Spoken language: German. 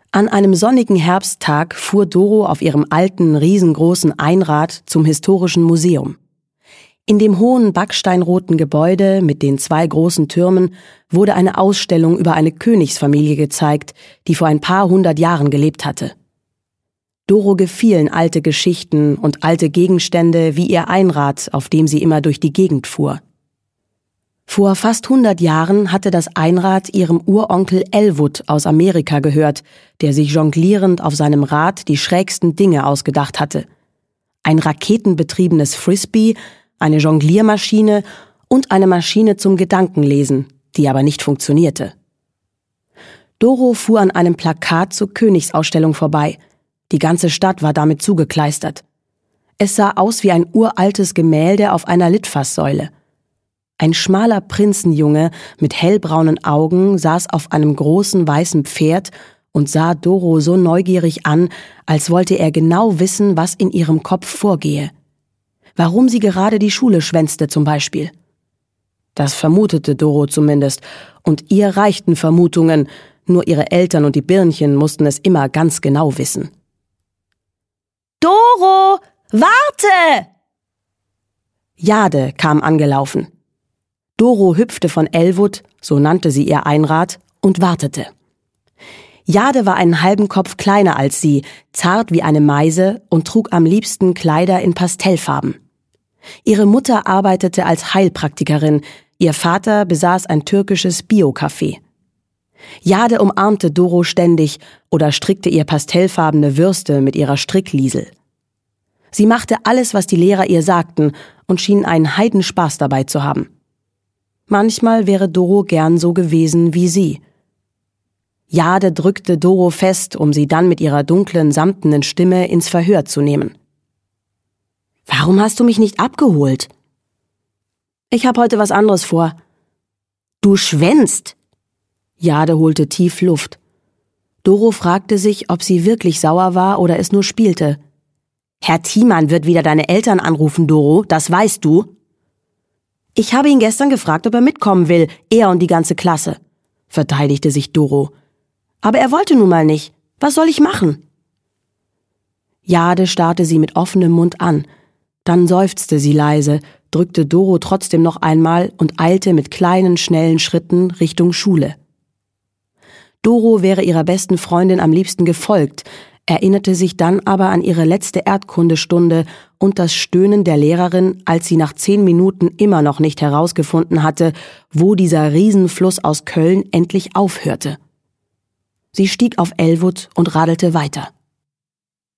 An einem sonnigen Herbsttag fuhr Doro auf ihrem alten, riesengroßen Einrad zum Historischen Museum. In dem hohen backsteinroten Gebäude mit den 2 großen Türmen wurde eine Ausstellung über eine Königsfamilie gezeigt, die vor ein paar 100 Jahren gelebt hatte. Doro gefielen alte Geschichten und alte Gegenstände wie ihr Einrad, auf dem sie immer durch die Gegend fuhr. Vor fast 100 Jahren hatte das Einrad ihrem Uronkel Elwood aus Amerika gehört, der sich jonglierend auf seinem Rad die schrägsten Dinge ausgedacht hatte. Ein raketenbetriebenes Frisbee, eine Jongliermaschine und eine Maschine zum Gedankenlesen, die aber nicht funktionierte. Doro fuhr an einem Plakat zur Königsausstellung vorbei. Die ganze Stadt war damit zugekleistert. Es sah aus wie ein uraltes Gemälde auf einer Litfaßsäule. Ein schmaler Prinzenjunge mit hellbraunen Augen saß auf einem großen weißen Pferd und sah Doro so neugierig an, als wollte er genau wissen, was in ihrem Kopf vorgehe. Warum sie gerade die Schule schwänzte zum Beispiel. Das vermutete Doro zumindest, und ihr reichten Vermutungen, nur ihre Eltern und die Birnchen mussten es immer ganz genau wissen. »Doro, warte!« Jade kam angelaufen. Doro hüpfte von Elwood, so nannte sie ihr Einrad, und wartete. Jade war einen halben Kopf kleiner als sie, zart wie eine Meise und trug am liebsten Kleider in Pastellfarben. Ihre Mutter arbeitete als Heilpraktikerin, ihr Vater besaß ein türkisches Bio-Café. Jade umarmte Doro ständig oder strickte ihr pastellfarbene Würste mit ihrer Strickliesel. Sie machte alles, was die Lehrer ihr sagten, und schien einen Heidenspaß dabei zu haben. Manchmal wäre Doro gern so gewesen wie sie. Jade drückte Doro fest, um sie dann mit ihrer dunklen, samtenen Stimme ins Verhör zu nehmen. »Warum hast du mich nicht abgeholt?« »Ich habe heute was anderes vor.« »Du schwänzt!« Jade holte tief Luft. Doro fragte sich, ob sie wirklich sauer war oder es nur spielte. »Herr Thiemann wird wieder deine Eltern anrufen, Doro, das weißt du.« »Ich habe ihn gestern gefragt, ob er mitkommen will, er und die ganze Klasse«, verteidigte sich Doro. »Aber er wollte nun mal nicht. Was soll ich machen?« Jade starrte sie mit offenem Mund an. Dann seufzte sie leise, drückte Doro trotzdem noch einmal und eilte mit kleinen, schnellen Schritten Richtung Schule. Doro wäre ihrer besten Freundin am liebsten gefolgt, erinnerte sich dann aber an ihre letzte Erdkundestunde und das Stöhnen der Lehrerin, als sie nach 10 Minuten immer noch nicht herausgefunden hatte, wo dieser Riesenfluss aus Köln endlich aufhörte. Sie stieg auf Elwood und radelte weiter.